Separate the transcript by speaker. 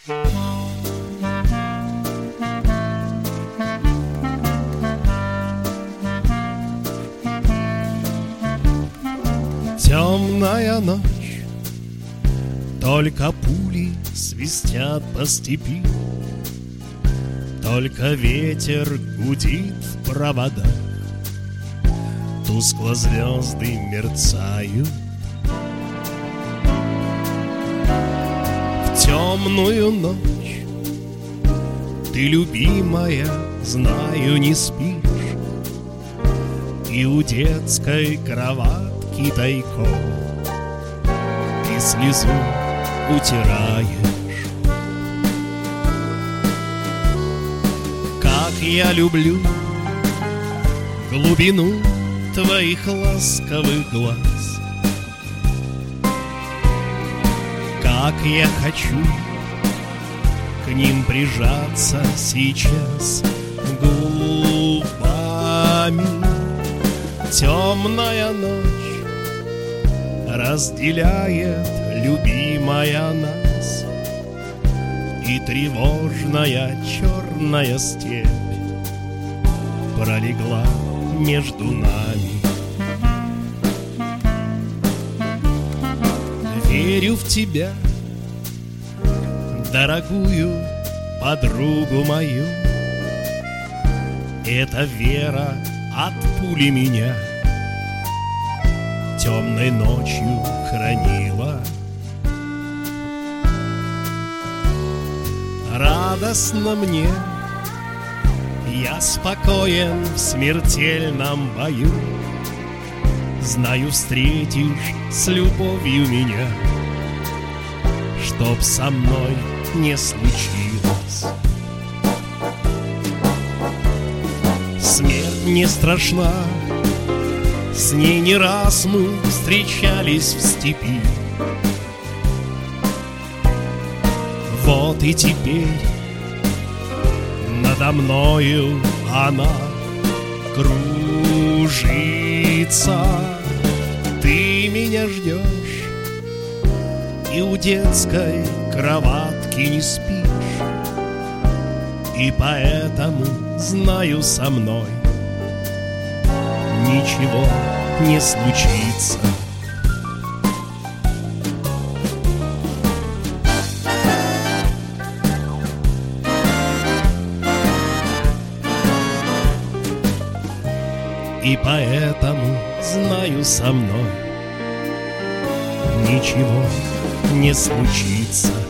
Speaker 1: Темная ночь, только пули свистят по степи, только ветер гудит в проводах, тускло звезды мерцают. В темную ночь ты, любимая, знаю, не спишь, и у детской кроватки тайком ты слезу утираешь. Как я люблю глубину твоих ласковых глаз, как я хочу к ним прижаться сейчас губами. Темная ночь разделяет, любимая, нас, и тревожная черная степь пролегла между нами. Верю в тебя, дорогую подругу мою. Эта вера от пули меня темной ночью хранила. Радостно мне, я спокоен в смертельном бою. Знаю, встретишь с любовью меня, чтоб со мной не случилось. Смерть не страшна, с ней не раз мы встречались в степи. Вот и теперь надо мною она кружится. Ты меня ждешь и у детской кроватки не спишь, и поэтому, знаю, со мной ничего не случится. И поэтому, знаю, со мной ничего не случится.